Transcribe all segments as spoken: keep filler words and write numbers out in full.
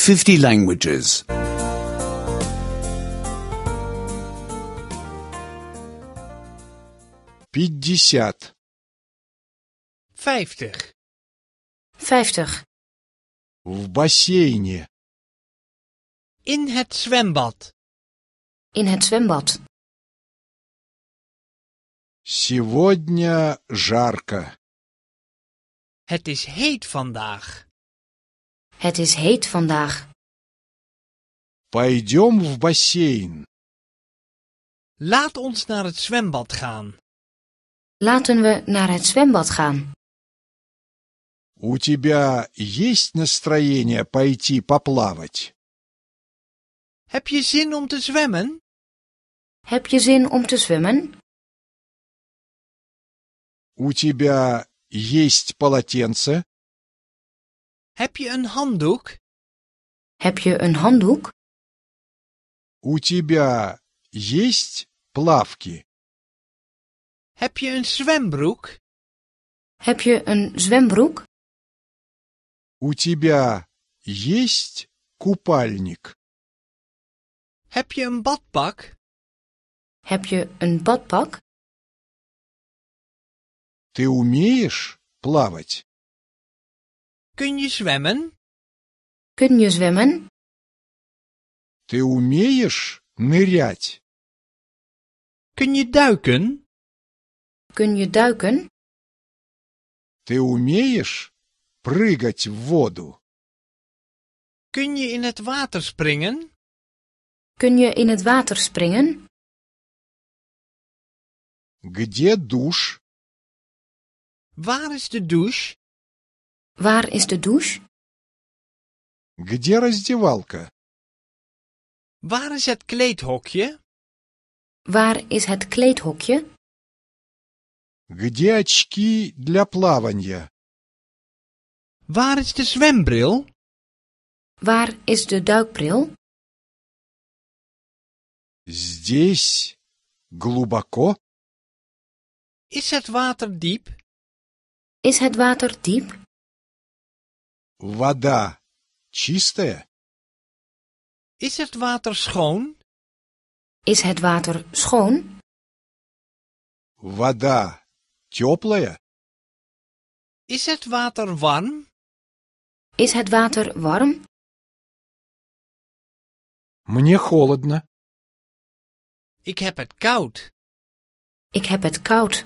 fifty languages. пятьдесят. Vijftig. Vijftig. В бассейне. In het zwembad. In het zwembad. Сегодня жарко. Het is heet vandaag. Het is heet vandaag. Пойдем в бассейн. Laat ons naar het zwembad gaan. Laten we naar het zwembad gaan. У тебя есть настроение пойти поплавать? Heb je zin om te zwemmen? Heb je zin om te zwemmen? У тебя есть полотенце? Heb je een handdoek? Heb je een handdoek? У тебя есть плавки? Heb je een zwembroek? Heb je een zwembroek? У тебя есть купальник? Heb je een badpak? Heb je een badpak? Ты умеешь плавать? Kun je zwemmen? Kun je zwemmen? Ты умеешь нырять? Kun je duiken? Kun je duiken? Ты умеешь прыгать в воду? Kun je in het water springen? Kun je in het water springen? Где душ? Waar is de douche? Waar is de douche? Где раздевалка? Waar is het kleedhokje? Waar is het kleedhokje? Где очки для плавания? Waar is de zwembril? Waar is de duikbril? Здесь глубоко? Is het water diep? Is het water diep? Вода чистая? Is het water schoon? Is het water schoon? Вода теплая? Is het water warm? Is het water warm? Мне холодно. Ik heb het koud. Ik heb het koud.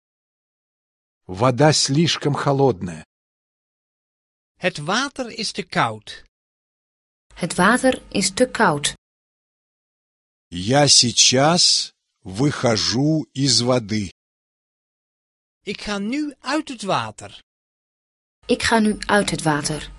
Вода слишком холодная. Het water is te koud. Het water is te koud. Я сейчас выхожу из воды. Ik ga nu uit het water. Ik ga nu uit het water.